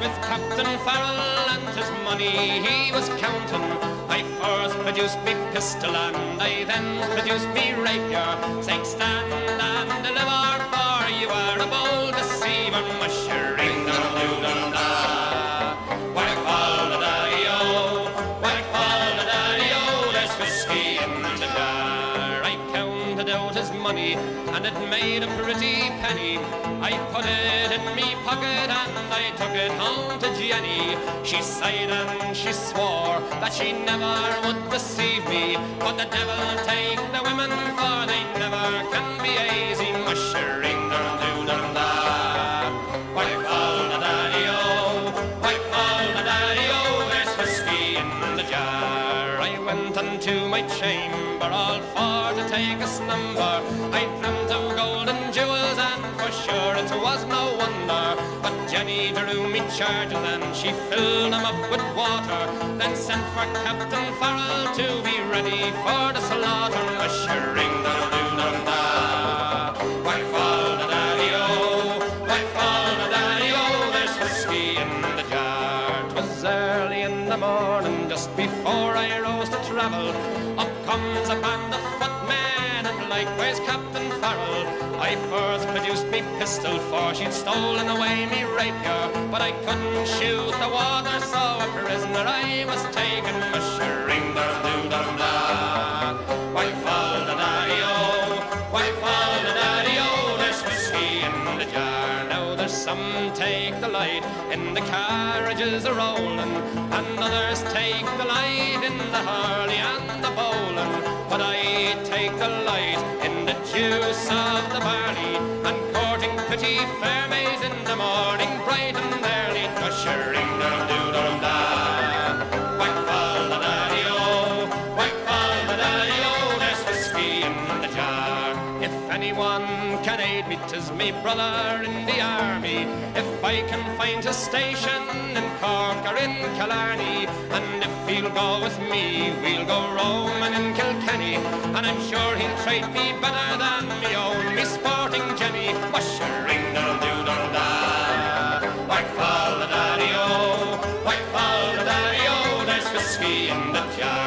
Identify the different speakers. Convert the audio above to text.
Speaker 1: with Captain Farrell and his money he was counting. I first produced me pistol and I then produced me rapier, saying stand and deliver, for you are a bold deceiver. Mushering da-doo-dum-da, whack fall the daddy-o, whack fall the daddy-o, there's whiskey in the jar. I counted out his money and it made a pretty penny. I put it in me pocket and I took it home to Jenny. She sighed and she swore that she never would deceive me, but the devil take the women, for they never can be easy. Mushering da-doo-dum-da, whack fall the daddy-o, whack fall the daddy-o, there's whiskey in the jar. I went unto my chamber all for to take a slumber. I dreamt of gold and jewels and for sure it was no wonder. But Jenny drew me charges and she filled them up with water, then sent for Captain Farrell to be ready for the slaughter. Mushering da-doo-dum-da, whack fall the daddy-o, whack fall the daddy-o, there's whiskey in the jar. 'Twas early in the morning, just before I rose to travel, up comes a band of footmen and likewise Captain Farrell. I first produced me pistol, for she'd stolen away me rapier, but I couldn't shoot the water, so a prisoner I was taken. Mushering da-doo-dum-da, whack fall the daddy-o, whack fall the daddy-o, there's whiskey in the jar. Now there's some take delight in the carriages a-rolling, and others take delight in the hurley and the bowling, but I take delight in the juice of the barley, and courting pretty fair maids in the morning bright and early. Mushering da-doo-dum-da, whack fall the daddy-o, whack fall the daddy-o, there's whiskey in the jar. If anyone can aid me, 'tis me brother in the army. If I can find his station in Cork or in Killarney, and if he'll go with me, we'll go roaming in Kilkenny, and I'm sure he'll treat me better than me own, me sporting Jenny. Mushering da-doo-dum-da, whack fall the daddy-o, whack fall the daddy-o, there's whiskey in the jar.